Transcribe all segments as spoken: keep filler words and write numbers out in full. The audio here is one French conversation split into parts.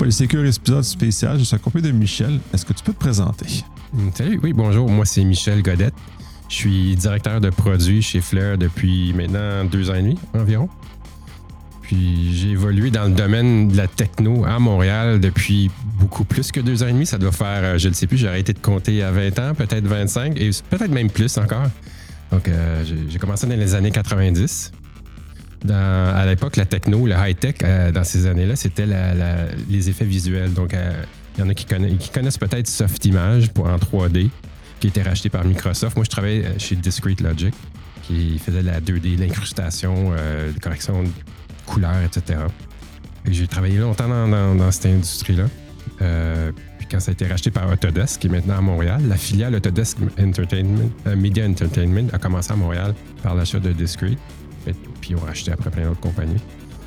Polysécure, épisode spécial. Je suis accompagné de Michel. Est-ce que tu peux te présenter? Salut, oui, bonjour. Moi, c'est Michel Godette. Je suis directeur de produits chez Flair depuis maintenant deux ans et demi environ. Puis j'ai évolué dans le domaine de la techno à Montréal depuis beaucoup plus que deux ans et demi. Ça doit faire, je ne sais plus, j'ai arrêté de compter à vingt ans, peut-être vingt-cinq, et peut-être même plus encore. Donc, euh, j'ai, j'ai commencé dans les années quatre-vingt-dix. Dans, à l'époque, la techno, le high-tech, euh, dans ces années-là, c'était la, la, les effets visuels. Donc, il euh, y en a qui connaissent, qui connaissent peut-être Softimage pour, en trois D, qui a été racheté par Microsoft. Moi, je travaillais chez Discrete Logic, qui faisait la deux D, l'incrustation, euh, la correction de couleurs, et cetera. Et j'ai travaillé longtemps dans, dans, dans cette industrie-là. Euh, puis quand ça a été racheté par Autodesk, qui est maintenant à Montréal, la filiale Autodesk Entertainment, euh, Media Entertainment a commencé à Montréal par l'achat de Discrete. Puis ils ont racheté après plein d'autres compagnies.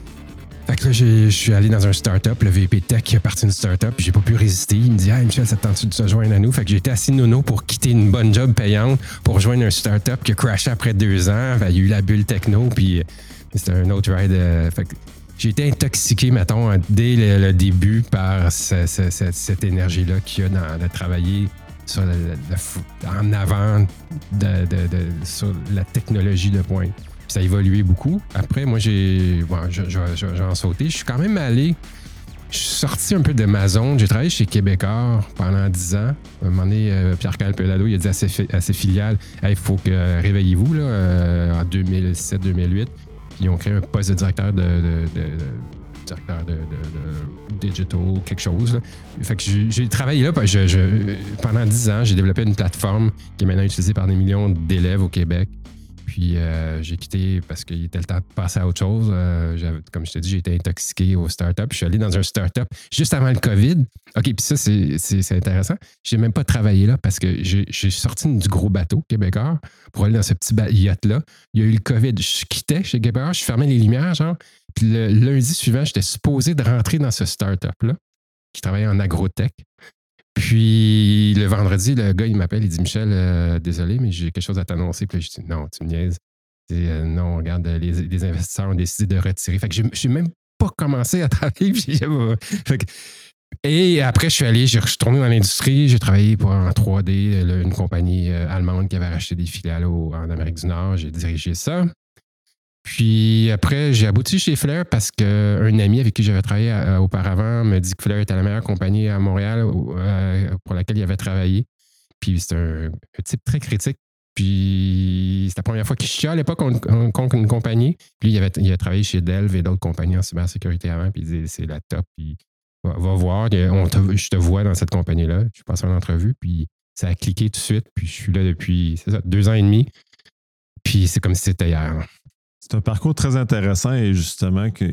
Fait que là, je suis allé dans un start-up, le V P Tech qui a parti d'une start-up, puis j'ai pas pu résister. Il me dit « Hey Michel, ça te tente-tu de se joindre à nous? » Fait que j'ai été assis nono pour quitter une bonne job payante pour rejoindre un start-up qui a crashé après deux ans. Fait, il y a eu la bulle techno, puis c'était un autre ride. Euh, fait que j'ai été intoxiqué, mettons, dès le, le début par ce, ce, ce, cette énergie-là qu'il y a dans, de travailler sur le, le, le, en avant de, de, de, sur la technologie de pointe. Puis ça a évolué beaucoup. Après, moi, j'ai. Bon, je, je, je, j'en sauté. Je suis quand même allé. Je suis sorti un peu de ma zone. J'ai travaillé chez Québécois pendant dix ans. À un moment donné, euh, Pierre-Carl Pelado, il a dit à ses, à ses filiales il hey, faut que euh, réveillez-vous là, euh, en deux mille sept deux mille huit. Puis ils ont créé un poste de directeur de. de, de, de directeur de, de, de digital, quelque chose. Là. Fait que j'ai, j'ai travaillé là je, je, pendant dix ans. J'ai développé une plateforme qui est maintenant utilisée par des millions d'élèves au Québec. Puis euh, j'ai quitté parce qu'il était le temps de passer à autre chose. Euh, j'avais, comme je te dis, j'ai été intoxiqué au start-up. Je suis allé dans un start-up juste avant le COVID. OK, puis ça, c'est, c'est, c'est intéressant. Je n'ai même pas travaillé là parce que j'ai, j'ai sorti du gros bateau québécois pour aller dans ce petit yacht-là. Il y a eu le COVID. Je quittais chez Québécois, je fermais les lumières, genre. Puis le lundi suivant, j'étais supposé de rentrer dans ce start-up-là qui travaillait en agrotech. Puis le vendredi, le gars, il m'appelle, il dit « Michel, euh, désolé, mais j'ai quelque chose à t'annoncer. » Puis là, je dis « Non, tu me niaises. » Euh, non, regarde, les, les investisseurs ont décidé de retirer. Fait que je n'ai même pas commencé à travailler. Puis, fait que, et après, je suis allé, je suis retourné dans l'industrie. J'ai travaillé pour en trois D, là, une compagnie euh, allemande qui avait racheté des filiales au, en Amérique du Nord. J'ai dirigé ça. Puis après, j'ai abouti chez Flair parce qu'un ami avec qui j'avais travaillé euh, auparavant me dit que Flair était la meilleure compagnie à Montréal euh, pour laquelle il avait travaillé. Puis c'est un, un type très critique. Puis c'était la première fois qu'il chiale à l'époque contre une compagnie. Puis il avait, il a travaillé chez Dell et d'autres compagnies en cybersécurité avant. Puis il disait c'est la top. Puis va, va voir, on te, je te vois dans cette compagnie-là. Je suis passé en entrevue. Puis ça a cliqué tout de suite. Puis je suis là depuis c'est ça, deux ans et demi. Puis c'est comme si c'était hier. C'est un parcours très intéressant et justement que,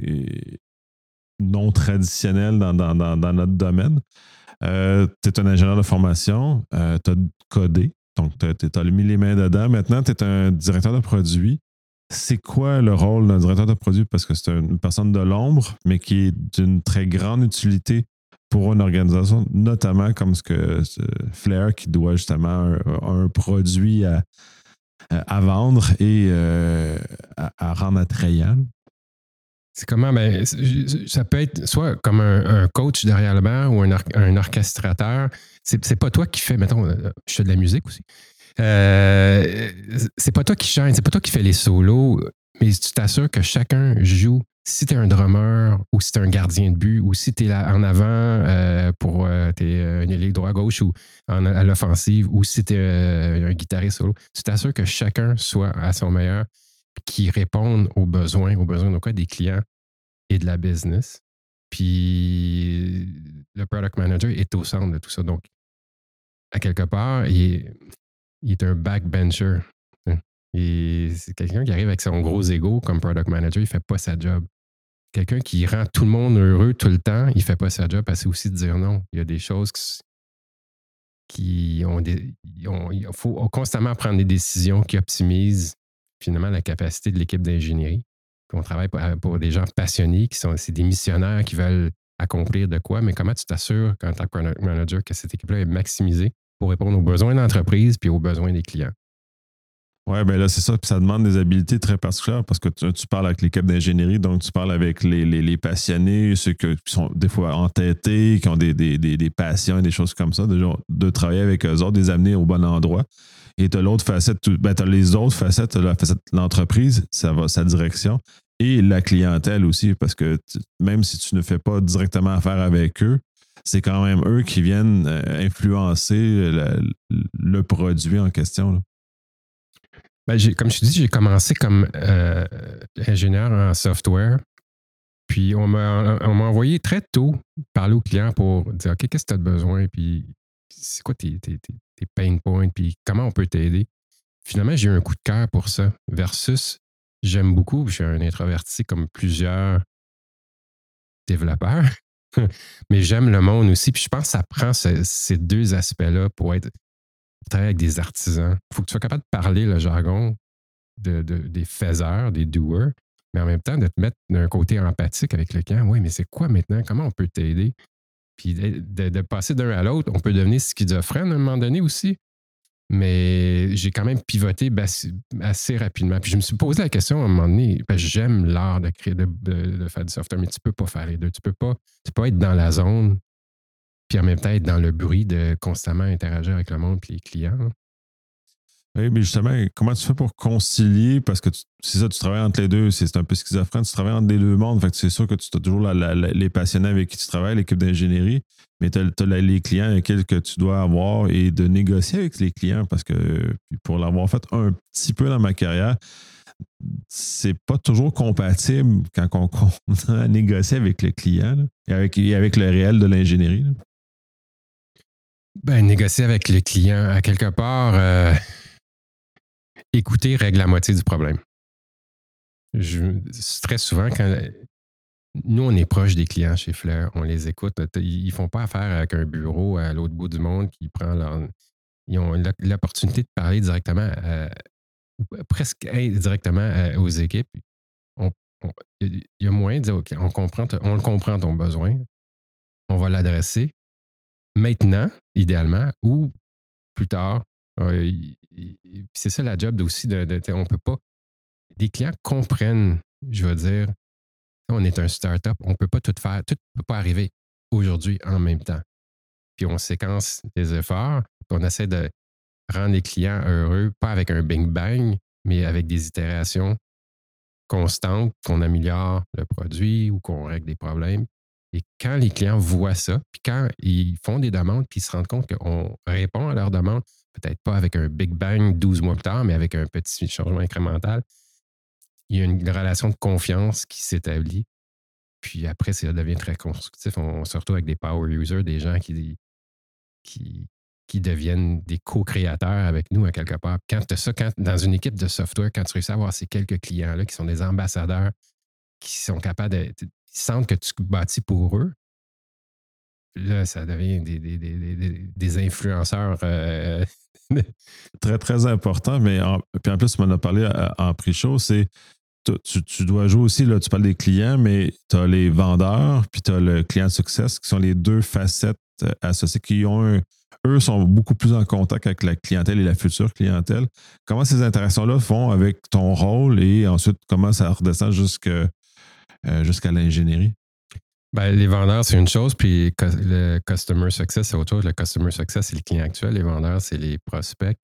non traditionnel dans, dans, dans, dans notre domaine. Euh, tu es un ingénieur de formation, euh, tu as codé, donc tu as mis les mains dedans. Maintenant, tu es un directeur de produit. C'est quoi le rôle d'un directeur de produit? Parce que c'est une personne de l'ombre, mais qui est d'une très grande utilité pour une organisation, notamment comme ce que ce Flair qui doit justement un, un produit à à vendre et euh, à, à rendre attrayant. C'est comment? Ben, ça peut être soit comme un, un coach derrière le bar ou un, or, un orchestrateur. C'est, c'est pas toi qui fais, mettons, je fais de la musique aussi. Euh, c'est pas toi qui chante, c'est pas toi qui fais les solos, mais tu t'assures que chacun joue. Si tu es un drummer ou si tu es un gardien de but ou si tu es là en avant euh, pour euh, t'es un ailier droit-gauche ou en, à l'offensive ou si tu es euh, un guitariste solo, tu t'assures que chacun soit à son meilleur qui réponde aux besoins, aux besoins de quoi des clients et de la business. Puis le product manager est au centre de tout ça. Donc, à quelque part, il est, il est un backbencher. Et c'est quelqu'un qui arrive avec son gros ego comme product manager, il ne fait pas sa job. Quelqu'un qui rend tout le monde heureux tout le temps, il ne fait pas sa job parce que c'est aussi de dire non. Il y a des choses qui, qui ont des. Ont, il faut constamment prendre des décisions qui optimisent finalement la capacité de l'équipe d'ingénierie. Puis on travaille pour, pour des gens passionnés, qui sont c'est des missionnaires qui veulent accomplir de quoi, mais comment tu t'assures, en tant que product manager, que cette équipe-là est maximisée pour répondre aux besoins de l'entreprise puis aux besoins des clients? Oui, ben là, c'est ça. Puis ça demande des habiletés très particulières parce que tu, tu parles avec l'équipe d'ingénierie, donc tu parles avec les, les, les passionnés, ceux que- qui sont des fois entêtés, qui ont des, des, des, des passions et des choses comme ça, de, genre- de travailler avec eux autres, de les amener au bon endroit. Et tu as l'autre facette, tu ben, as les autres facettes, tu as la facette de l'entreprise, ça va, sa direction, et la clientèle aussi, parce que tu- même si tu ne fais pas directement affaire avec eux, c'est quand même eux qui viennent euh, influencer le, le produit en question, là. Ben, j'ai, comme je te dis, j'ai commencé comme euh, ingénieur en software. Puis on m'a, on m'a envoyé très tôt parler aux clients pour dire OK, qu'est-ce que tu as besoin? Puis c'est quoi tes, tes, tes, tes pain points? Puis comment on peut t'aider? Finalement, j'ai eu un coup de cœur pour ça. Versus, j'aime beaucoup, je suis un introverti comme plusieurs développeurs, mais j'aime le monde aussi. Puis je pense que ça prend ce- ces deux aspects-là pour être pour travailler avec des artisans. Il faut que tu sois capable de parler le jargon de, de- des faiseurs, des doers, mais en même temps de te mettre d'un côté empathique avec le client. Oui, mais c'est quoi maintenant? Comment on peut t'aider? Puis de, de- de passer d'un à l'autre, on peut devenir schizophrène à un moment donné aussi. Mais j'ai quand même pivoté bas- assez rapidement. Puis je me suis posé la question à un moment donné, parce que j'aime l'art de créer, de, de- de faire du software, mais tu peux pas faire les deux. Tu peux pas, tu peux pas être dans la zone, puis en même temps être dans le bruit de constamment interagir avec le monde puis les clients. Oui, mais justement, comment tu fais pour concilier? Parce que tu- c'est ça, tu travailles entre les deux, c'est c'est un peu schizophrène, tu travailles entre les deux mondes. Fait que c'est sûr que tu as toujours la- la- la- les passionnés avec qui tu travailles, l'équipe d'ingénierie, mais tu as, les clients avec lesquels que tu dois avoir et de négocier avec les clients parce que puis pour l'avoir fait un petit peu dans ma carrière, c'est pas toujours compatible quand on, on a à négocier avec le client là, et, avec, et avec le réel de l'ingénierie, là. Ben, négocier avec le client, à quelque part, euh, écouter règle la moitié du problème. Je, très souvent, quand nous, on est proche des clients chez Fleur, on les écoute. Ils ne font pas affaire avec un bureau à l'autre bout du monde qui prend leur. Ils ont l'opportunité de parler directement, à, presque directement à, aux équipes. On, on, il y a moyen de dire OK, on, comprend, on le comprend ton besoin, on va l'adresser maintenant, idéalement, ou plus tard. Euh, c'est ça la job aussi de, de, on peut pas. Les clients comprennent, je veux dire, on est un start-up, on ne peut pas tout faire, tout ne peut pas arriver aujourd'hui en même temps. Puis on séquence des efforts, puis on essaie de rendre les clients heureux, pas avec un bing bang, mais avec des itérations constantes, qu'on améliore le produit ou qu'on règle des problèmes. Et quand les clients voient ça, puis quand ils font des demandes, puis ils se rendent compte qu'on répond à leurs demandes, peut-être pas avec un big bang douze mois plus tard, mais avec un petit changement incrémental, il y a une relation de confiance qui s'établit. Puis après, ça devient très constructif. On se retrouve avec des power users, des gens qui, qui, qui deviennent des co-créateurs avec nous à quelque part. Quand tu as ça, quand, dans une équipe de software, quand tu réussis à avoir ces quelques clients-là qui sont des ambassadeurs, qui sont capables de. Ils sentent que tu bâtis pour eux, là, ça devient des, des, des, des, des influenceurs. Euh... Très, très important. Mais en, puis en plus, tu m'en as parlé en pré-show, c'est Tu, tu dois jouer aussi, là, tu parles des clients, mais tu as les vendeurs, puis tu as le client success, qui sont les deux facettes associées, qui ont un, eux sont beaucoup plus en contact avec la clientèle et la future clientèle. Comment ces interactions-là font avec ton rôle et ensuite comment ça redescend jusqu'à, euh, jusqu'à l'ingénierie? Ben, les vendeurs, c'est une chose, puis le customer success, c'est autre chose. Le customer success, c'est le client actuel. Les vendeurs, c'est les prospects.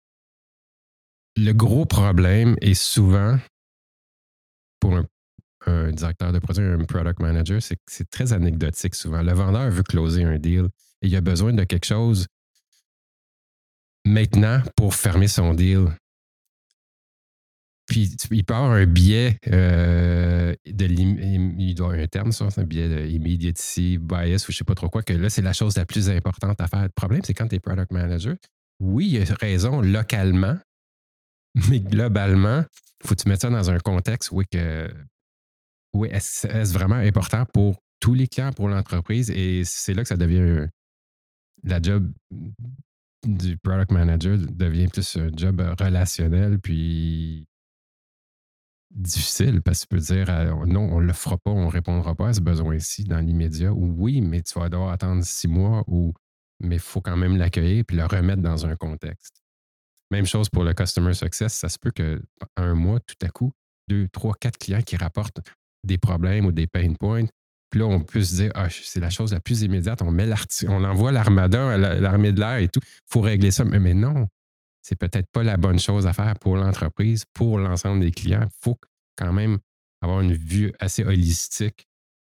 Le gros problème est souvent pour un, un directeur de produit, un product manager, c'est que c'est très anecdotique souvent. Le vendeur veut closer un deal et il a besoin de quelque chose maintenant pour fermer son deal. Puis il peut avoir un biais euh, de il doit avoir un terme ça, c'est un biais de immediacy bias ou je ne sais pas trop quoi, que là, c'est la chose la plus importante à faire. Le problème, c'est quand tu es product manager, oui, il a raison localement, mais globalement, il faut que tu mettes ça dans un contexte où que oui, est-ce, est-ce vraiment important pour tous les clients, pour l'entreprise? Et c'est là que ça devient la job du product manager devient plus un job relationnel puis difficile parce que tu peux dire non, on ne le fera pas, on ne répondra pas à ce besoin-ci dans l'immédiat. Ou oui, mais tu vas devoir attendre six mois ou mais il faut quand même l'accueillir puis le remettre dans un contexte. Même chose pour le customer success. Ça se peut qu'en un mois, tout à coup, deux, trois, quatre clients qui rapportent des problèmes ou des pain points. Puis là, on peut se dire, ah, c'est la chose la plus immédiate. On met l'arti- on envoie l'armada, l'armée de l'air et tout. Il faut régler ça. Mais, mais non, c'est peut-être pas la bonne chose à faire pour l'entreprise, pour l'ensemble des clients. Il faut quand même avoir une vue assez holistique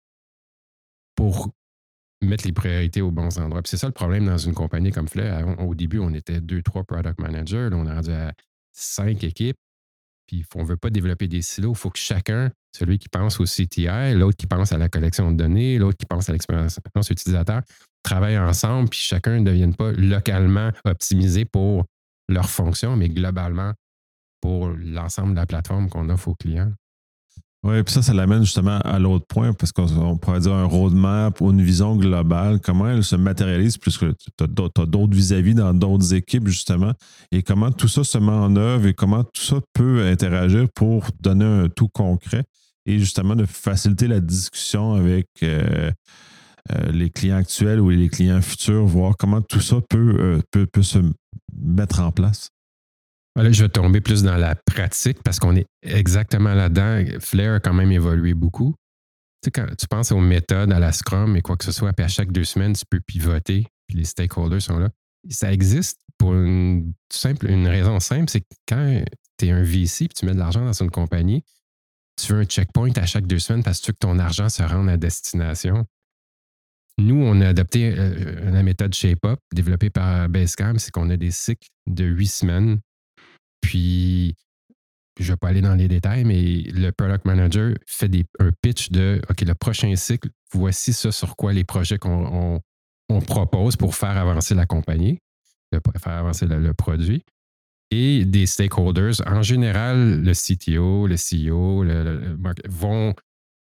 pour mettre les priorités aux bons endroits. Puis c'est ça le problème dans une compagnie comme Flair. Au début, on était deux, trois product managers. Là, on est rendu à cinq équipes. Puis on ne veut pas développer des silos. Il faut que chacun, celui qui pense au C T I, l'autre qui pense à la collection de données, l'autre qui pense à l'expérience utilisateur, travaillent ensemble, puis chacun ne devienne pas localement optimisé pour leur fonction, mais globalement pour l'ensemble de la plateforme qu'on offre aux clients. Oui, puis ça, ça l'amène justement à l'autre point, parce qu'on pourrait dire un roadmap ou une vision globale, comment elle se matérialise, puisque tu as d'autres vis-à-vis dans d'autres équipes, justement, et comment tout ça se met en œuvre et comment tout ça peut interagir pour donner un tout concret et justement de faciliter la discussion avec euh, euh, les clients actuels ou les clients futurs, voir comment tout ça peut, euh, peut, peut se mettre en place. Là, je vais tomber plus dans la pratique parce qu'on est exactement là-dedans. Flair a quand même évolué beaucoup. Tu sais, quand tu penses aux méthodes, à la Scrum et quoi que ce soit, puis à chaque deux semaines, tu peux pivoter, puis les stakeholders sont là. Ça existe pour une, simple, une raison simple, c'est que quand tu es un V C et tu mets de l'argent dans une compagnie, tu veux un checkpoint à chaque deux semaines parce que tu veux que ton argent se rende à destination. Nous, on a adopté euh, la méthode ShapeUp développée par Basecamp, c'est qu'on a des cycles de huit semaines. Puis, je ne vais pas aller dans les détails, mais le product manager fait des, un pitch de OK, le prochain cycle, voici ça sur quoi les projets qu'on on, on propose pour faire avancer la compagnie, faire avancer le, le produit. Et des stakeholders, en général, le C T O, le C E O, le, le, vont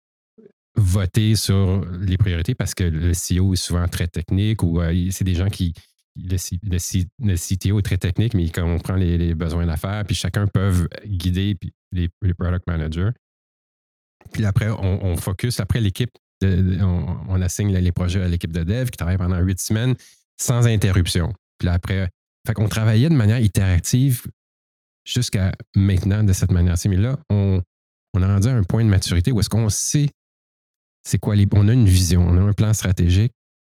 voter sur les priorités parce que le C E O est souvent très technique ou euh, c'est des gens qui. Le, C, le, C, le C T O est très technique, mais il comprend les, les besoins d'affaires, puis chacun peut guider puis les, les product managers. Puis après, on, on focus. Après, l'équipe, de, de, on, on assigne les projets à l'équipe de dev qui travaille pendant huit semaines sans interruption. Puis là, après, fait qu'on travaillait de manière itérative jusqu'à maintenant de cette manière-ci. Mais là, on, on a rendu à un point de maturité où est-ce qu'on sait c'est quoi les. On a une vision, on a un plan stratégique.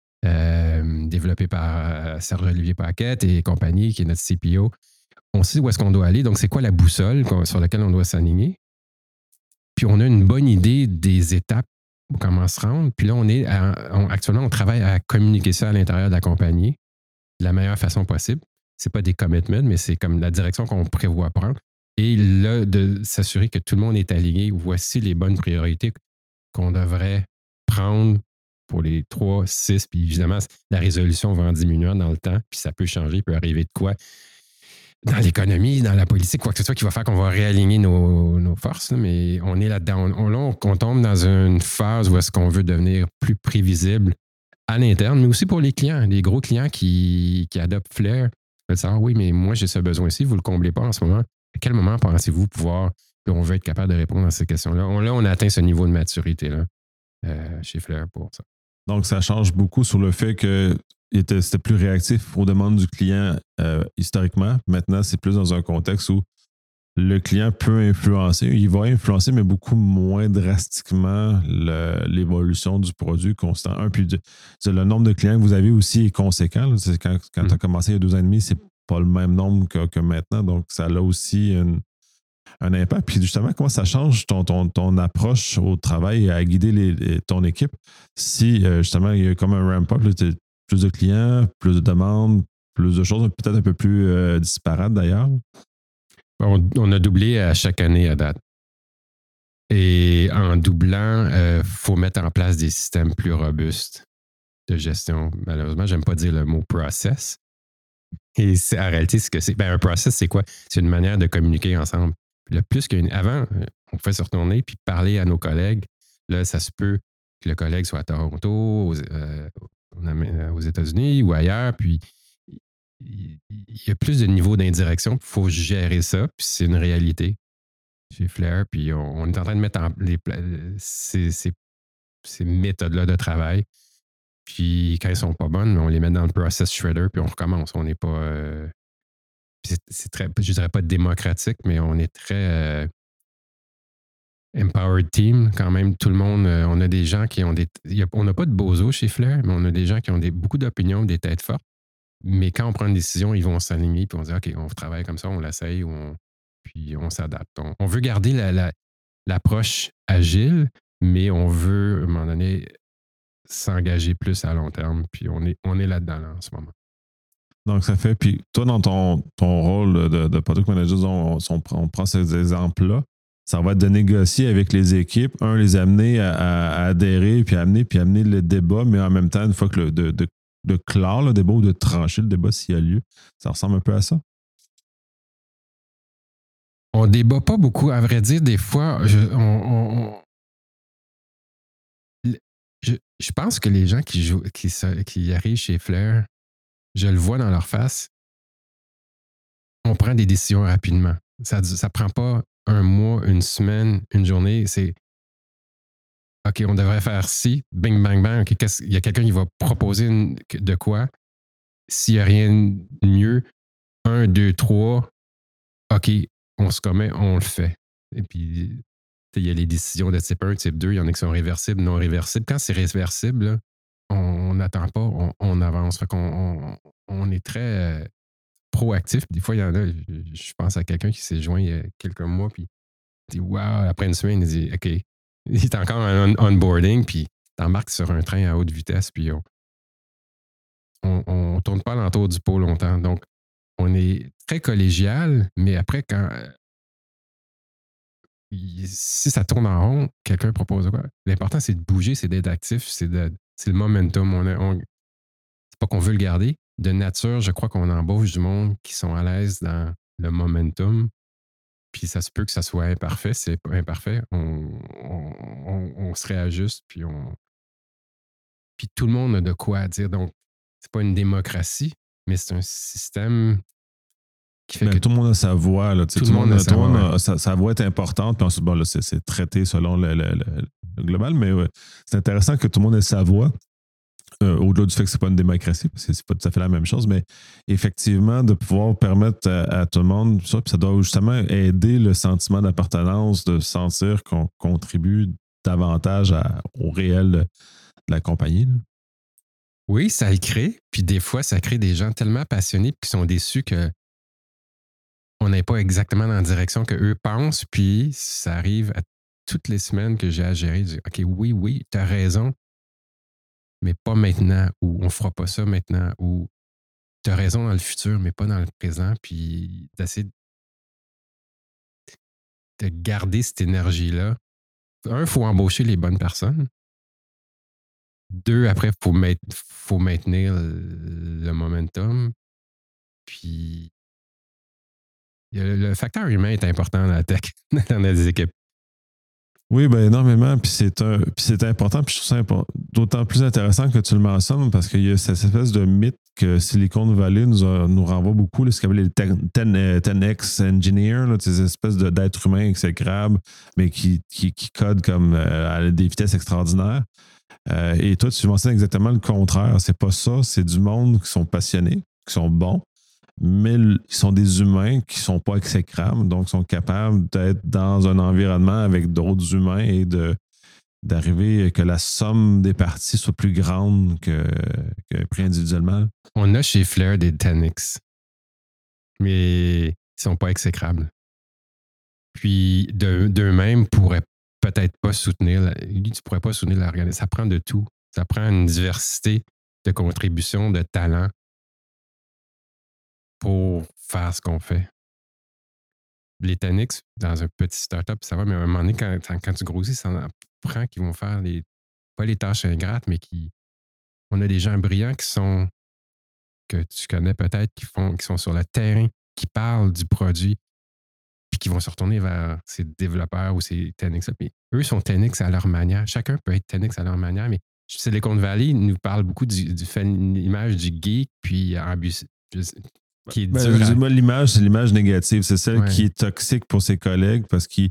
Euh, développé par Serge-Olivier Paquette et compagnie, qui est notre C P O. On sait où est-ce qu'on doit aller. Donc, c'est quoi la boussole sur laquelle on doit s'aligner. Puis, on a une bonne idée des étapes, comment se rendre. Puis là, on est à, on, actuellement, on travaille à communiquer ça à l'intérieur de la compagnie de la meilleure façon possible. Ce n'est pas des commitments, mais c'est comme la direction qu'on prévoit prendre. Et là, de s'assurer que tout le monde est aligné. Voici les bonnes priorités qu'on devrait prendre pour les trois, six, puis évidemment, la résolution va en diminuant dans le temps, puis ça peut changer, il peut arriver de quoi dans l'économie, dans la politique, quoi que ce soit qui va faire qu'on va réaligner nos, nos forces, là, mais on est là-dedans. On, on, on tombe dans une phase où est-ce qu'on veut devenir plus prévisible à l'interne, mais aussi pour les clients, les gros clients qui, qui adoptent Flair, veulent savoir, oui, mais moi, j'ai ce besoin-ci, vous ne le comblez pas en ce moment. À quel moment pensez-vous pouvoir, on veut être capable de répondre à ces questions-là? On, là, on a atteint ce niveau de maturité-là euh, chez Flair pour ça. Donc, ça change beaucoup sur le fait que c'était plus réactif aux demandes du client euh, historiquement. Maintenant, c'est plus dans un contexte où le client peut influencer. Il va influencer, mais beaucoup moins drastiquement le, l'évolution du produit constant. Un, puis de, le nombre de clients que vous avez aussi est conséquent. C'est quand quand mmh. tu as commencé il y a deux ans et demi, c'est pas le même nombre que, que maintenant. Donc, ça a aussi une, un impact. Puis justement, comment ça change ton, ton, ton approche au travail et à guider les, les, ton équipe si euh, justement il y a comme un ramp-up, là, plus de clients, plus de demandes, plus de choses, peut-être un peu plus euh, disparates d'ailleurs? On, on a doublé à chaque année à date. Et en doublant, il euh, faut mettre en place des systèmes plus robustes de gestion. Malheureusement, j'aime pas dire le mot process. Et c'est, en réalité, ce que c'est. Ben, un process, c'est quoi? C'est une manière de communiquer ensemble. Le plus qu'une. Avant, on pouvait se retourner puis parler à nos collègues. Là, ça se peut que le collègue soit à Toronto, aux, euh, aux États-Unis ou ailleurs, puis il y a plus de niveaux d'indirection, il faut gérer ça, puis c'est une réalité chez Flair, puis on, on est en train de mettre en les, ces, ces, ces méthodes-là de travail, puis quand elles sont pas bonnes, on les met dans le process shredder, puis on recommence, on n'est pas... Euh, c'est c'est, c'est très, je dirais pas démocratique, mais on est très euh, empowered team quand même. Tout le monde, euh, on a des gens qui ont des... A, on n'a pas de bozos chez Flair, mais on a des gens qui ont des, beaucoup d'opinions, des têtes fortes. Mais quand on prend une décision, ils vont s'aligner puis on dit OK, on travaille comme ça, on l'essaye, on, puis on s'adapte. On, on veut garder la, la, l'approche agile, mais on veut, à un moment donné, s'engager plus à long terme. Puis on est, on est là-dedans là, en ce moment. Donc, ça fait. Puis toi, dans ton, ton rôle de, de product manager, on, on, on prend ces exemples-là. Ça va être de négocier avec les équipes, un, les amener à, à, à adhérer, puis amener, puis amener le débat, mais en même temps, une fois que le, de, de, de clore le débat ou de trancher le débat s'il y a lieu, ça ressemble un peu à ça. On débat pas beaucoup. À vrai dire, des fois, je, on, on, je, je pense que les gens qui, jouent, qui, qui arrivent chez Flair, je le vois dans leur face, on prend des décisions rapidement. Ça ne prend pas un mois, une semaine, une journée. C'est OK, on devrait faire ci, bing, bang, bang. Okay, il y a quelqu'un qui va proposer une, de quoi. S'il n'y a rien de mieux, un, deux, trois, OK, on se commet, on le fait. Et puis, il y a les décisions de type un, type deux, il y en a qui sont réversibles, non réversibles. Quand c'est réversible, là, on n'attend pas, on, on avance. Fait qu'on, on, on est très euh, proactif. Des fois, il y en a, je, je pense à quelqu'un qui s'est joint il y a quelques mois, puis il dit « Wow », après une semaine, il dit « OK ». Il est encore en onboarding, puis t'embarques sur un train à haute vitesse, puis on ne tourne pas l'entour du pot longtemps. Donc, on est très collégial, mais après, quand si ça tourne en rond, quelqu'un propose quoi? L'important, c'est de bouger, c'est d'être actif, c'est, de, c'est le momentum. On, a, on c'est pas qu'on veut le garder. De nature, je crois qu'on embauche du monde qui sont à l'aise dans le momentum. Puis ça se peut que ça soit imparfait. C'est pas imparfait. On, on, on, on se réajuste, puis on. Puis tout le monde a de quoi dire. Donc, c'est pas une démocratie, mais c'est un système qui fait mais que tout le monde a sa voix. Là, tout, tout le monde a, sa, monde voix. a sa, sa voix est importante. Puis ensuite, bon, là, c'est, c'est traité selon le, le, le, le global, mais ouais, c'est intéressant que tout le monde ait sa voix. Euh, au-delà du fait que c'est pas une démocratie, parce que c'est pas tout à fait la même chose, mais effectivement, de pouvoir permettre à, à tout le monde ça, puis ça doit justement aider le sentiment d'appartenance, de sentir qu'on contribue davantage à, au réel de, de la compagnie. Là. Oui, ça le crée, puis des fois, ça crée des gens tellement passionnés qui sont déçus que on n'est pas exactement dans la direction qu'eux pensent, puis ça arrive à toutes les semaines que j'ai à gérer, je dis, OK, oui, oui, tu as raison, mais pas maintenant, ou on ne fera pas ça maintenant, ou tu as raison dans le futur, mais pas dans le présent, puis d'essayer de garder cette énergie-là. Un, il faut embaucher les bonnes personnes. Deux, après, il faut, faut maintenir le momentum. Puis, le, le facteur humain est important dans la tech, dans les équipes. Oui, bien énormément. Puis c'est, un, puis c'est important. Puis je trouve ça import- d'autant plus intéressant que tu le mentionnes parce qu'il y a cette espèce de mythe que Silicon Valley nous, a, nous renvoie beaucoup, là, ce qu'on appelle les ten X engineers, là, ces espèces de, d'êtres humains exécrables, mais qui, qui, qui codent comme euh, à des vitesses extraordinaires. Euh, et toi, tu mentionnes exactement le contraire. C'est pas ça. C'est du monde qui sont passionnés, qui sont bons, mais ils sont des humains qui ne sont pas exécrables, donc sont capables d'être dans un environnement avec d'autres humains et de, d'arriver que la somme des parties soit plus grande que, que pris individuellement. On a chez Flair des ten X, mais ils ne sont pas exécrables. Puis de, d'eux-mêmes ne pourraient peut-être pas soutenir, lui, tu ne pourrais pas soutenir l'organisation. Ça prend de tout. Ça prend une diversité de contributions, de talents pour faire ce qu'on fait. Les ten X, dans un petit start-up, ça va, mais à un moment donné, quand, quand tu grossis, ça en prend qui vont faire les, pas les tâches ingrates, mais qui. On a des gens brillants qui sont, que tu connais peut-être, qui, font, qui sont sur le terrain, qui parlent du produit, puis qui vont se retourner vers ces développeurs ou ces ten X. Mais eux sont ten X à leur manière. Chacun peut être ten X à leur manière, mais Silicon Valley nous parle beaucoup du, du fait l'image du geek, puis ambitieux. Qui est ben, moi, l'image, c'est l'image négative. C'est celle ouais. qui est toxique pour ses collègues parce qu'il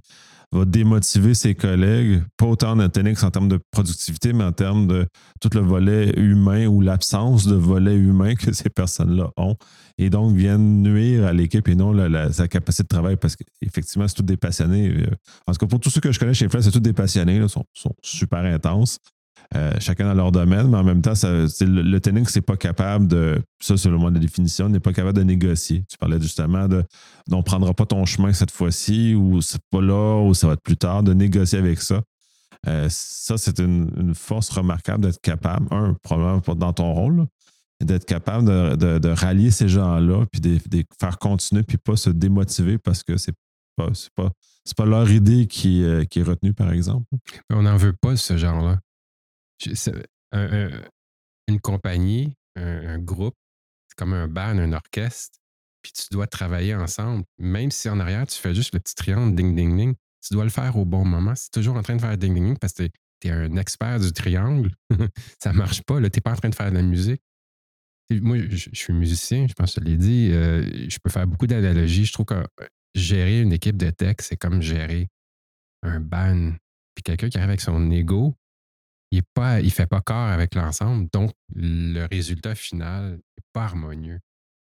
va démotiver ses collègues, pas autant en technique en termes de productivité, mais en termes de tout le volet humain ou l'absence de volet humain que ces personnes-là ont, et donc viennent nuire à l'équipe et non la, la, sa capacité de travail, parce qu'effectivement, c'est tous des passionnés. En tout cas, pour tous ceux que je connais chez Flair, c'est tous des passionnés, là, sont, sont super intenses. Euh, chacun dans leur domaine, mais en même temps, ça, le, le technique, c'est pas capable de, ça c'est le mot de définition, n'est pas capable de négocier. Tu parlais justement de, on ne prendra pas ton chemin cette fois-ci, ou c'est pas là, ou ça va être plus tard, de négocier avec ça. Euh, ça, c'est une, une force remarquable d'être capable, un, probablement pas dans ton rôle, là, d'être capable de, de, de rallier ces gens-là, puis de les faire continuer, puis pas se démotiver parce que c'est pas, c'est pas, c'est pas leur idée qui, euh, qui est retenue, par exemple. On n'en veut pas, ce genre-là. C'est, un, un, une compagnie, un, un groupe, c'est comme un band, un orchestre, puis tu dois travailler ensemble. Même si en arrière, tu fais juste le petit triangle ding-ding-ding, tu dois le faire au bon moment. Si tu es toujours en train de faire ding-ding-ding parce que tu es un expert du triangle, ça ne marche pas. Tu n'es pas en train de faire de la musique. Moi, je, je suis musicien, je pense que je l'ai dit. Euh, je peux faire beaucoup d'analogies. Je trouve que gérer une équipe de tech, c'est comme gérer un band. Puis quelqu'un qui arrive avec son ego, il ne fait pas corps avec l'ensemble. Donc, le résultat final n'est pas harmonieux.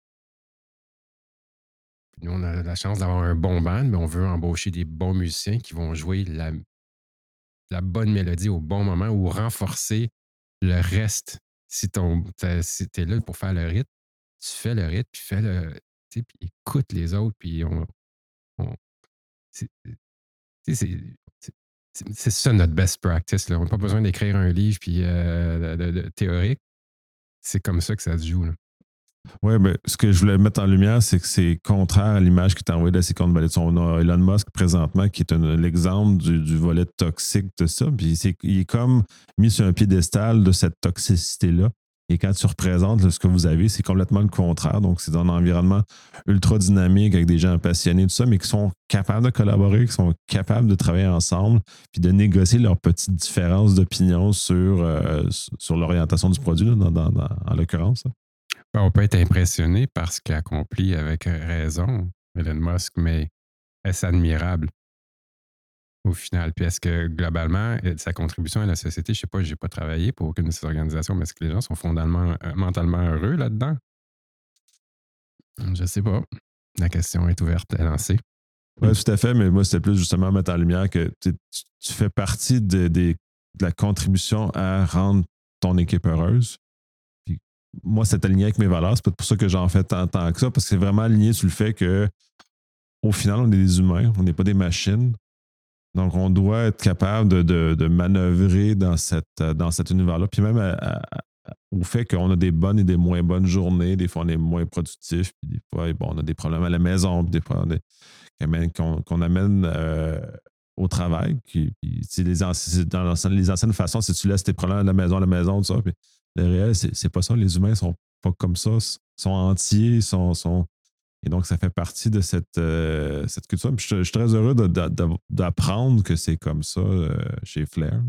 Puis nous, on a la chance d'avoir un bon band, mais on veut embaucher des bons musiciens qui vont jouer la, la bonne mélodie au bon moment ou renforcer le reste. Si tu si es là pour faire le rythme, tu fais le rythme, puis fais le. Puis écoute les autres, puis on. on c'est, c'est, c'est ça notre best practice. Là. On n'a pas besoin d'écrire un livre puis, euh, de, de, de théorique. C'est comme ça que ça se joue. Oui, mais ce que je voulais mettre en lumière, c'est que c'est contraire à l'image qui est envoyée de la Silicon Valley. On a Elon Musk présentement qui est un, l'exemple du, du volet toxique de ça. Puis c'est, il est comme mis sur un piédestal de cette toxicité-là. Et quand tu représentes là, ce que vous avez, c'est complètement le contraire. Donc, c'est dans un environnement ultra dynamique avec des gens passionnés, tout ça, mais qui sont capables de collaborer, qui sont capables de travailler ensemble, puis de négocier leurs petites différences d'opinion sur, euh, sur l'orientation du produit, là, dans, dans, dans, en l'occurrence. Là. On peut être impressionné par ce qu'il accomplit avec raison, Elon Musk, mais est-ce admirable au final? Puis est-ce que globalement, sa contribution à la société, je ne sais pas, je n'ai pas travaillé pour aucune de ces organisations, mais est-ce que les gens sont fondamentalement, mentalement heureux là-dedans? Je ne sais pas. La question est ouverte à lancer. Oui, tout à fait, mais moi, c'était plus justement mettre en lumière que tu, tu fais partie de, de, de la contribution à rendre ton équipe heureuse. Puis moi, c'est aligné avec mes valeurs. C'est peut-être pour ça que j'en fais tant, tant que ça, parce que c'est vraiment aligné sur le fait que au final, on est des humains, on n'est pas des machines. Donc, on doit être capable de, de, de manœuvrer dans, cette, dans cet univers-là. Puis même à, à, au fait qu'on a des bonnes et des moins bonnes journées. Des fois, on est moins productif. Puis des fois, bon, on a des problèmes à la maison. Puis des fois, on est, qu'on, qu'on amène euh, au travail. Puis, puis les, anciennes, dans les anciennes façons, si tu laisses tes problèmes à la maison, à la maison, tout ça. Puis le réel, c'est, c'est pas ça. Les humains sont pas comme ça. Sont entiers, sont... sont Et donc, ça fait partie de cette, euh, cette culture. Puis je, je suis très heureux de, de, de, d'apprendre que c'est comme ça euh, chez Flair.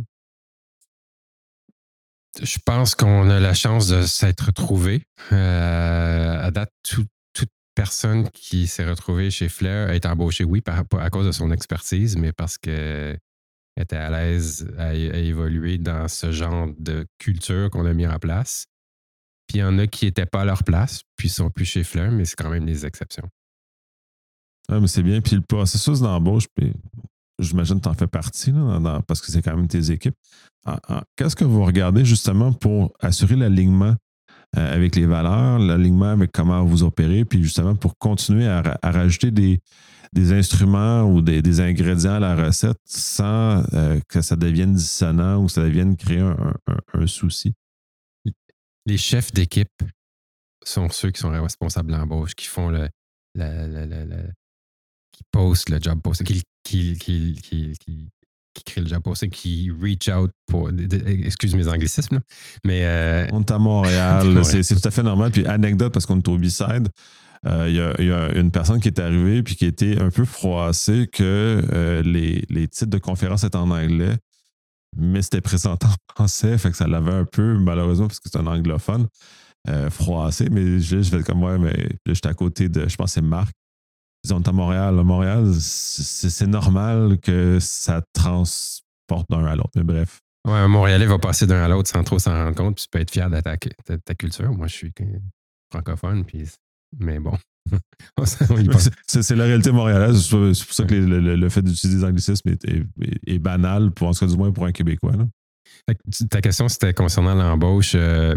Je pense qu'on a la chance de s'être retrouvé. Euh, à date, tout, toute personne qui s'est retrouvée chez Flair est embauchée, oui, par, à cause de son expertise, mais parce qu'elle était à l'aise à, à évoluer dans ce genre de culture qu'on a mis en place. Puis il y en a qui n'étaient pas à leur place, puis sont plus chez Flair, mais c'est quand même des exceptions. Ah, mais c'est bien. Puis le processus d'embauche, puis j'imagine que tu en fais partie, là, dans, parce que c'est quand même tes équipes. Ah, ah, qu'est-ce que vous regardez justement pour assurer l'alignement euh, avec les valeurs, l'alignement avec comment vous opérez, puis justement pour continuer à, à rajouter des, des instruments ou des, des ingrédients à la recette sans euh, que ça devienne dissonant ou ça devienne créer un, un, un souci? Les chefs d'équipe sont ceux qui sont responsables de l'embauche, qui font le, le, le, le, le qui postent le job posting, qui, qui, qui, qui, qui, qui créent le job posting, qui reach out pour. Excuse mes anglicismes, là, mais. Euh, on est à Montréal, c'est, c'est tout à fait normal. Puis, anecdote, parce qu'on est au B-side, il euh, y, y a une personne qui est arrivée puis qui était un peu froissée que euh, les, les titres de conférence étaient en anglais, mais c'était présenté en français, fait que ça l'avait un peu, malheureusement, parce que c'est un anglophone, euh, froissé. Mais je, je fais comme moi, mais là, j'étais à côté de, je pense que c'est Marc, disons, à Montréal. À Montréal, c'est, c'est normal que ça transporte d'un à l'autre. Mais bref. Ouais, un Montréalais va passer d'un à l'autre sans trop s'en rendre compte, puis tu peux être fier de ta, de ta culture. Moi, je suis francophone, puis mais bon. c'est, c'est la réalité montréalaise. C'est pour ça que les, le, le fait d'utiliser des anglicismes est, est, est banal, pour, en tout cas, du moins pour un Québécois. Là. Ta question, c'était concernant l'embauche. Euh,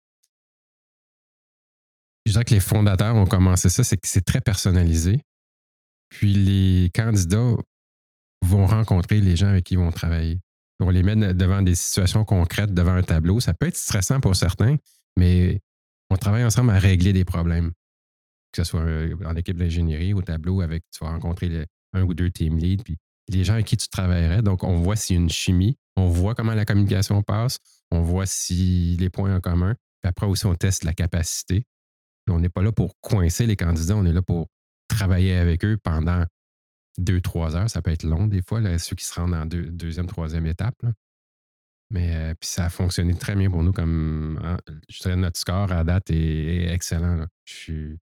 je dirais que les fondateurs ont commencé ça, c'est que c'est très personnalisé. Puis les candidats vont rencontrer les gens avec qui ils vont travailler. On les met devant des situations concrètes, devant un tableau. Ça peut être stressant pour certains, mais on travaille ensemble à régler des problèmes. Que ce soit en équipe d'ingénierie, au tableau, avec tu vas rencontrer le, un ou deux team leads, puis les gens avec qui tu travaillerais. Donc, on voit s'il y a une chimie, on voit comment la communication passe, on voit si les points en commun, puis après aussi, on teste la capacité. Puis on n'est pas là pour coincer les candidats, on est là pour travailler avec eux pendant deux, trois heures. Ça peut être long des fois, là, ceux qui se rendent en deux, deuxième, troisième étape. Là. Mais euh, puis ça a fonctionné très bien pour nous. Comme hein, je dirais, notre score à date est, est excellent. Là. Je suis...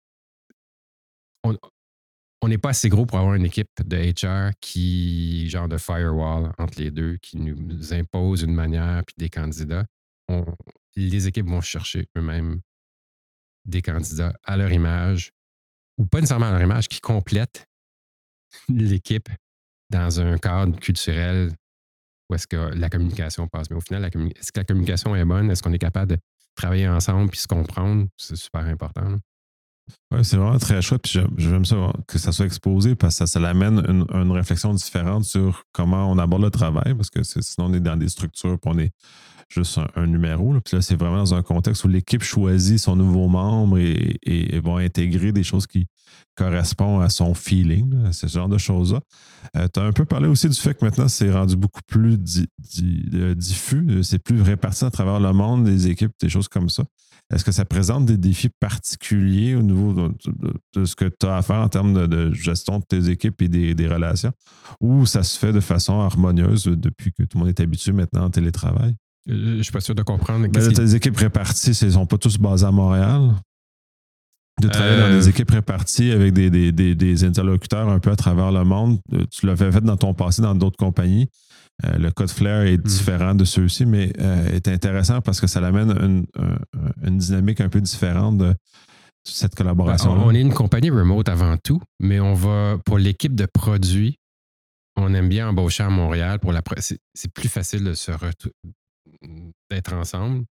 On, on n'est pas assez gros pour avoir une équipe de H R qui, genre de firewall entre les deux, qui nous impose une manière puis des candidats. On, les équipes vont chercher eux-mêmes des candidats à leur image, ou pas nécessairement à leur image, qui complètent l'équipe dans un cadre culturel où est-ce que la communication passe. Mais au final, la communi- est-ce que la communication est bonne? Est-ce qu'on est capable de travailler ensemble puis se comprendre? C'est super important. Oui, c'est vraiment très chouette. Puis j'aime, j'aime ça que ça soit exposé parce que ça, ça l'amène une, une réflexion différente sur comment on aborde le travail. Parce que c'est, sinon, on est dans des structures puis on est juste un, un numéro. Là. Puis là, c'est vraiment dans un contexte où l'équipe choisit son nouveau membre et, et, et va intégrer des choses qui correspondent à son feeling, là, ce genre de choses-là. Euh, tu as un peu parlé aussi du fait que maintenant, c'est rendu beaucoup plus di, di, euh, diffus. C'est plus réparti à travers le monde, les équipes, des choses comme ça. Est-ce que ça présente des défis particuliers au niveau de, de, de ce que tu as à faire en termes de, de gestion de tes équipes et des, des relations, ou ça se fait de façon harmonieuse depuis que tout le monde est habitué maintenant en télétravail? Je ne suis pas sûr de comprendre. Ben, là, tu as des équipes réparties, ils ne sont pas tous basés à Montréal. De travailler euh... dans des équipes réparties avec des, des, des, des interlocuteurs un peu à travers le monde. Tu l'avais fait dans ton passé dans d'autres compagnies. Euh, le code Flair est différent mmh. de ceux-ci, mais euh, est intéressant parce que ça l'amène une, une, une dynamique un peu différente de cette collaboration. Ben, on, on est une compagnie remote avant tout, mais on va pour l'équipe de produits, on aime bien embaucher à Montréal pour la. C'est, c'est plus facile de se retou... d'être ensemble,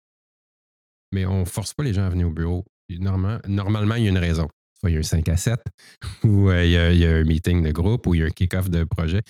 mais on ne force pas les gens à venir au bureau. Normalement, normalement, il y a une raison. Soit il y a un cinq à sept, ou euh, il, y a, il y a un meeting de groupe, ou il y a un kick-off de projet.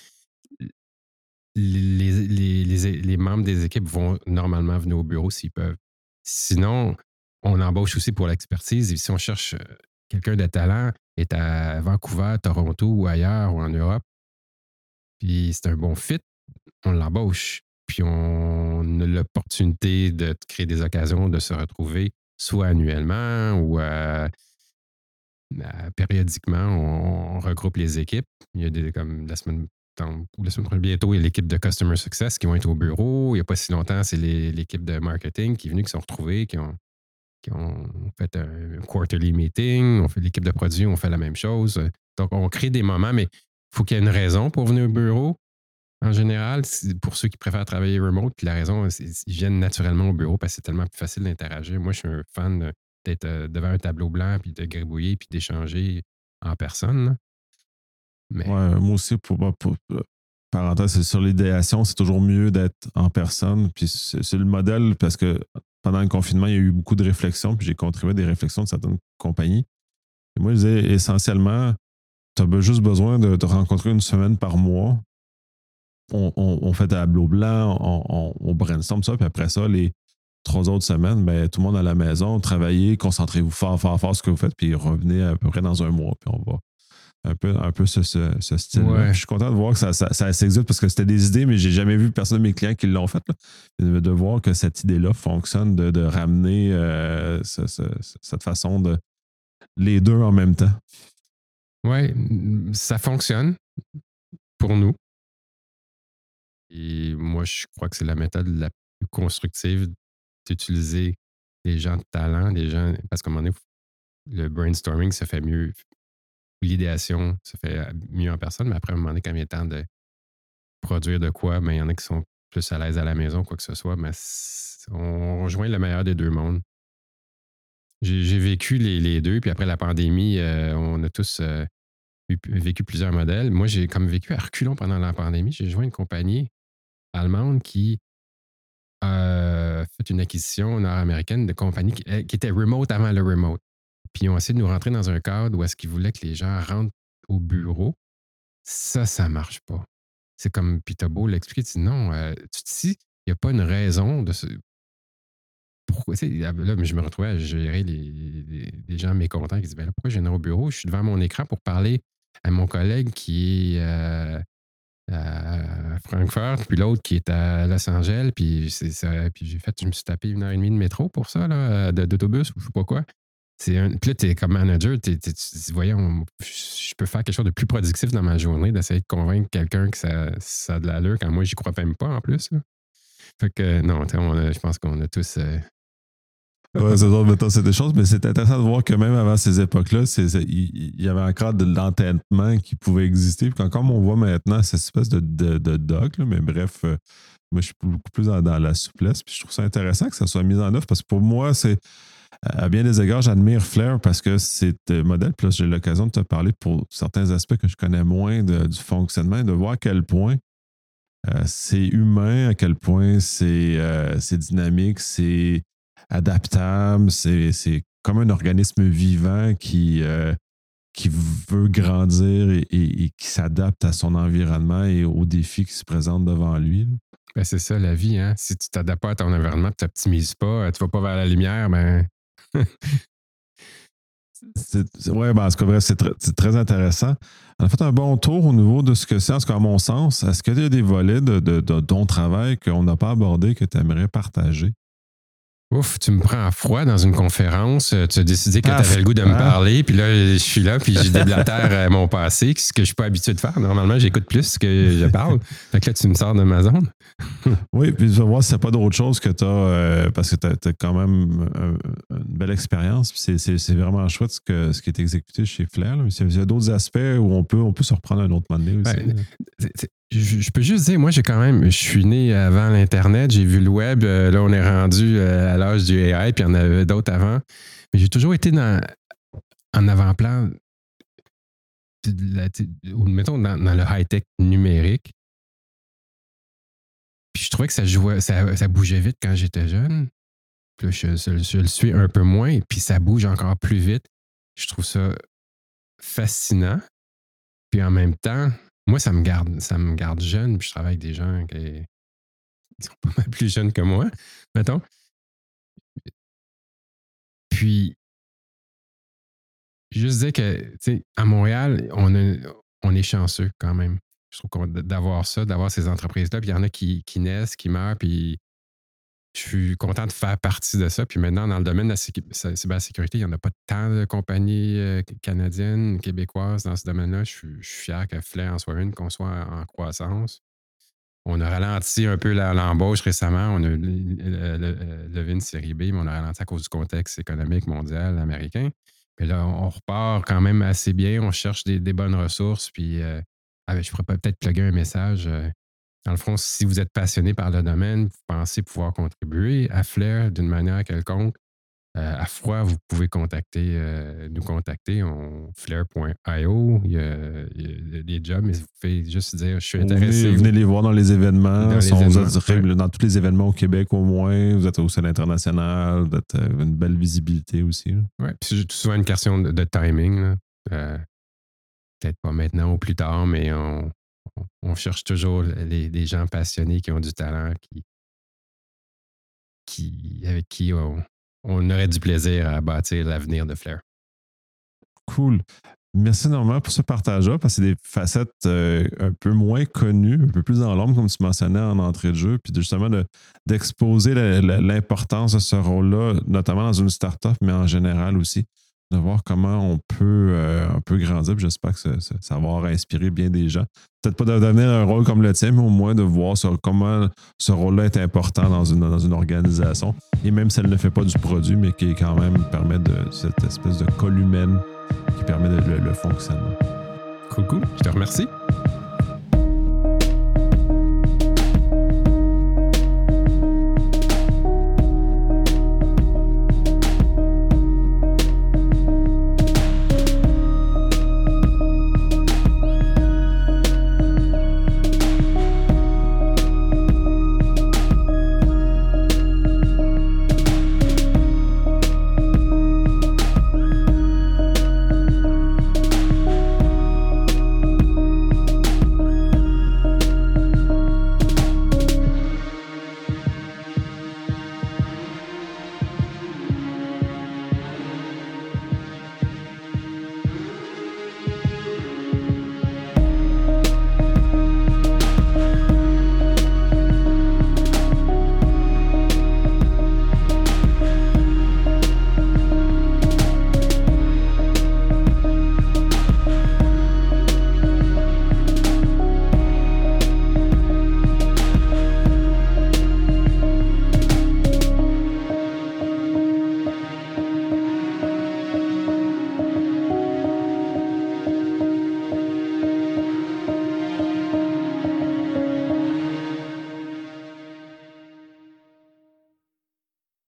Les, les, les, les membres des équipes vont normalement venir au bureau s'ils peuvent. Sinon, on embauche aussi pour l'expertise. Et si on cherche quelqu'un de talent, est à Vancouver, Toronto ou ailleurs, ou en Europe, puis c'est un bon fit, on l'embauche. Puis on a l'opportunité de créer des occasions de se retrouver soit annuellement ou euh, euh, périodiquement. On, on regroupe les équipes. Il y a des, comme la semaine Dans, la semaine prochaine, bientôt, il y a l'équipe de Customer Success qui vont être au bureau. Il n'y a pas si longtemps, c'est les, l'équipe de marketing qui est venue, qui sont retrouvés, qui ont, qui ont fait un quarterly meeting. On fait l'équipe de produits, on fait la même chose. Donc, on crée des moments, mais il faut qu'il y ait une raison pour venir au bureau. En général, pour ceux qui préfèrent travailler remote, puis la raison, c'est qu'ils viennent naturellement au bureau parce que c'est tellement plus facile d'interagir. Moi, je suis un fan de, d'être devant un tableau blanc, puis de gribouiller, puis d'échanger en personne. Là. Mais... Ouais, moi aussi, pour, pour, pour parenthèse, c'est sur l'idéation, c'est toujours mieux d'être en personne. Puis c'est, c'est le modèle parce que pendant le confinement, il y a eu beaucoup de réflexions, puis j'ai contribué à des réflexions de certaines compagnies. Et moi, je disais essentiellement, tu as juste besoin de te rencontrer une semaine par mois. On, on, on fait tableau blanc, on, on, on brainstorm ça, puis après ça, les trois autres semaines, ben, tout le monde à la maison, travaillez, concentrez-vous fort, fort, fort ce que vous faites, puis revenez à peu près dans un mois, puis on va. Un peu, un peu ce, ce, ce style-là. Ouais. Je suis content de voir que ça, ça, ça s'existe parce que c'était des idées, mais j'ai jamais vu personne de mes clients qui l'ont fait. Là. De, de voir que cette idée-là fonctionne, de, de ramener euh, ce, ce, cette façon de les deux en même temps. Oui, ça fonctionne pour nous. Et moi, je crois que c'est la méthode la plus constructive d'utiliser des gens de talent, des gens, parce qu'à un moment donné, le brainstorming se fait mieux l'idéation se fait mieux en personne, mais après, à un moment donné, quand il est temps de produire de quoi, ben, il y en a qui sont plus à l'aise à la maison, quoi que ce soit, mais on rejoint le meilleur des deux mondes. J'ai, j'ai vécu les, les deux, puis après la pandémie, euh, on a tous euh, eu- vécu plusieurs modèles. Moi, j'ai comme vécu à reculons pendant la pandémie. J'ai joint une compagnie allemande qui a fait une acquisition nord-américaine de compagnie qui, qui était remote avant le remote. Puis ils ont essayé de nous rentrer dans un cadre où est-ce qu'ils voulaient que les gens rentrent au bureau. Ça, ça marche pas. C'est comme, puis t'as beau l'expliquer, tu dis non, euh, tu te dis, il n'y a pas une raison de se... Pourquoi, tu sais, là, je me retrouvais à gérer les, les, les gens mécontents qui disent, ben là, pourquoi je viens au bureau? Je suis devant mon écran pour parler à mon collègue qui est euh, à Francfort, puis l'autre qui est à Los Angeles, puis, c'est ça, puis j'ai fait, je me suis tapé une heure et demie de métro pour ça, là, d'autobus ou je sais pas quoi. C'est un, puis là, t'es comme manager, t'es, t'es, tu dis, voyons, je peux faire quelque chose de plus productif dans ma journée, d'essayer de convaincre quelqu'un que ça, ça a de l'allure quand moi, j'y crois même pas en plus. Là. Fait que non, on a, je pense qu'on a tous... Euh, Ouais, c'est drôle, mettons, c'est des choses, mais c'est intéressant de voir que même avant ces époques-là, c'est, c'est, il, il y avait encore de l'entêtement qui pouvait exister. Puis comme on voit maintenant, cette espèce de, de, de doc, là, mais bref, euh, moi, je suis beaucoup plus dans, dans la souplesse. Puis je trouve ça intéressant que ça soit mis en œuvre parce que pour moi, c'est à bien des égards, j'admire Flair parce que c'est un modèle. Puis là, j'ai l'occasion de te parler pour certains aspects que je connais moins de, du fonctionnement et de voir à quel point euh, c'est humain, à quel point c'est, euh, c'est dynamique, c'est adaptable, c'est, c'est comme un organisme vivant qui, euh, qui veut grandir et, et, et qui s'adapte à son environnement et aux défis qui se présentent devant lui. Ben c'est ça, la vie. Hein? Si tu ne t'adaptes pas à ton environnement, tu n'optimises pas, tu ne vas pas vers la lumière, ben... c'est, c'est, ouais, ben, en tout cas, bref, c'est, tr- c'est très intéressant. On a fait un bon tour au niveau de ce que c'est, en tout cas, à mon sens. Est-ce qu'il y a des volets de, de, de ton travail qu'on n'a pas abordé que tu aimerais partager? Ouf, tu me prends à froid dans une conférence. Tu as décidé que tu avais le goût de me parler. Puis là, je suis là, puis j'ai déblatère mon passé, ce que je suis pas habitué de faire. Normalement, j'écoute plus que je parle. Fait que là, tu me sors de ma zone. Oui, puis je vais voir si c'est pas d'autre chose que tu as, euh, parce que tu as quand même euh, une belle expérience. Puis c'est, c'est, c'est vraiment chouette ce, que, ce qui est exécuté chez Flair. Là. Mais il y a d'autres aspects où on peut, on peut se reprendre un autre moment donné aussi. Ouais, c'est, c'est, Je, je peux juste dire, moi, j'ai quand même, je suis né avant l'Internet, j'ai vu le web, euh, là, on est rendu euh, à l'âge du A I, puis il y en avait d'autres avant. Mais j'ai toujours été dans, en avant-plan, la, ou mettons, dans, dans le high-tech numérique. Puis je trouvais que ça jouait, ça, ça bougeait vite quand j'étais jeune. Puis là, je, je, je le suis un peu moins, puis ça bouge encore plus vite. Je trouve ça fascinant. Puis en même temps, moi, ça me garde, ça me garde jeune, puis je travaille avec des gens qui sont pas mal plus jeunes que moi, mettons. Puis, juste dire que, tu sais, à Montréal, on, a, on est chanceux quand même. Je trouve qu'on, d'avoir ça, d'avoir ces entreprises-là. Puis il y en a qui, qui naissent, qui meurent, puis je suis content de faire partie de ça. Puis maintenant, dans le domaine de la sécu- cybersécurité, il n'y en a pas tant de compagnies euh, canadiennes, québécoises dans ce domaine-là. Je suis, je suis fier que Flair en soit une, qu'on soit en croissance. On a ralenti un peu la, l'embauche récemment. On a levé une série B, mais on a ralenti à cause du contexte économique mondial américain. Puis là, on repart quand même assez bien. On cherche des, des bonnes ressources. Puis euh, je pourrais peut-être plugger un message. Euh, Dans le fond, si vous êtes passionné par le domaine, vous pensez pouvoir contribuer à Flair d'une manière quelconque, euh, à froid, vous pouvez contacter, euh, nous contacter. On flair point i o. Il y, a, il y a des jobs, mais vous pouvez juste dire je suis intéressé. Venez, venez les voir dans les événements. Dans, les sont, événements, vous êtes ouais. Dans tous les événements au Québec au moins. Vous êtes aussi à l'international. Vous êtes une belle visibilité aussi. Oui, puis c'est souvent une question de, de timing. Là. Euh, peut-être pas maintenant ou plus tard, mais on. On cherche toujours les, les gens passionnés qui ont du talent, qui, qui, avec qui on, on aurait du plaisir à bâtir l'avenir de Flair. Cool. Merci énormément pour ce partage-là, parce que c'est des facettes euh, un peu moins connues, un peu plus dans l'ombre, comme tu mentionnais en entrée de jeu, puis justement de, d'exposer la, la, l'importance de ce rôle-là, notamment dans une start-up, mais en général aussi, de voir comment on peut, euh, on peut grandir. Puis j'espère que ça, ça, ça va avoir inspiré bien des gens. Peut-être pas de devenir un rôle comme le tien, mais au moins de voir sur comment ce rôle-là est important dans une, dans une organisation. Et même si elle ne fait pas du produit, mais qui quand même permet de cette espèce de colle humaine qui permet de, le, le fonctionnement. Cool, cool. Je te remercie.